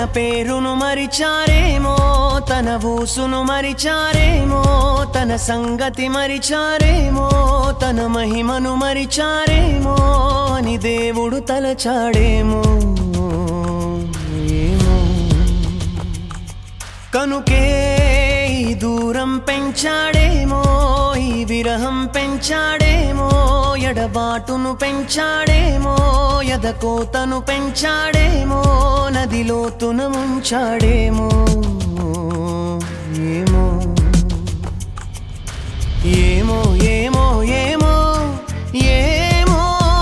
పేరును మరిచారేమో, తన ఊసును మరిచారేమో, తన సంగతి మరిచారేమో, తన మహిమను మరిచారేమో అని దేవుడు తలచాడేమో. ఏమో కనుకే ఈ దూరం పెంచాడేమో, ఈ విరహం పెంచాడేమో, ఎడబాటును పెంచాడేమో, ఎదకోతను పెంచాడేమో, నదిలోతున ముంచాడేమో. ఏమో ఏమో ఏమో ఏమో ఏమో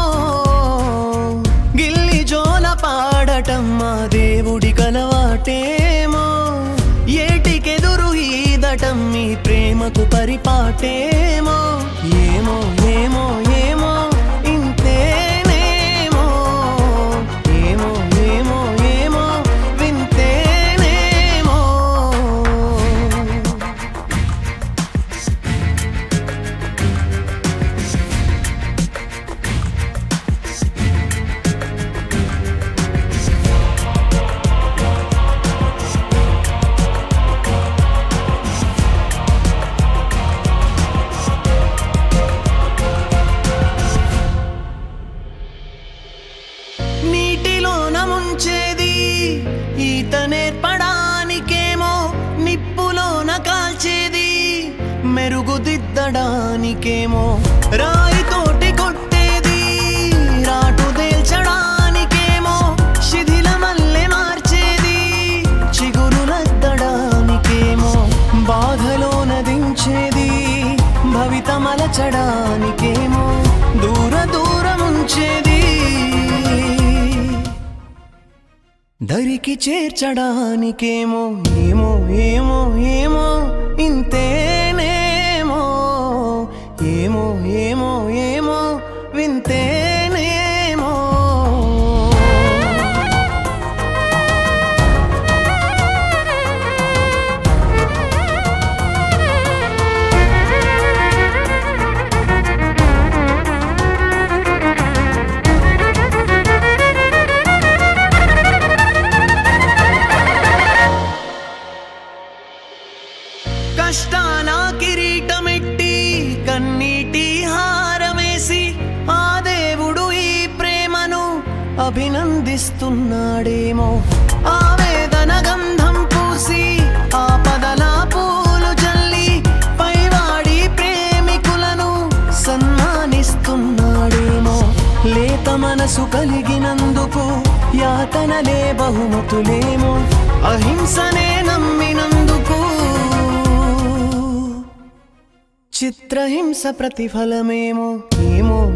గిల్లి జోల పాడటం మా దేవుడి కలవాటేమో, ఏటికెదురు ఈదటం మీ ప్రేమకు పరిపాటేమో. ఏమో ఏమో ఏమో ఇంతేనేమో, ఏమో ఏమో ఏమో వింతేనేమో. నీటిలోన ముంచేది ఈత నేర్పడానికేమో, నిప్పులోన కాల్చేది మెరుగుదిద్దడానికేమో, రాయితోటి కొట్టేది రాటు తేల్చడానికేమో, శిథిలమల్లె మార్చేది చిగురులద్దడానికేమో, బాధలోన దించేది భవితమలచడానికేమో, దూర దూరముంచేది దరికి చేర్చడానికేమో. ఏమో ఏమో ఏమో ఇంతేనేమో, ఏమో ఏమో ఏమో వింతేనేమో. కష్టాల కిరీటమెట్టి కన్నీటి హారమేసి ఆ దేవుడు ఈ ప్రేమను అభినందిస్తున్నాడేమో. ఆవేదన గంధం పూసి ఆపదల పూలు జల్లి పైవాడి ప్రేమికులను సన్మానిస్తున్నాడేమో. లేత మనసు కలిగినందుకు యాతనలే బహుమతులేమో, అహింసనే నమ్మినందుకు చిత్రహింస ప్రతిఫలమేమో. ఏమో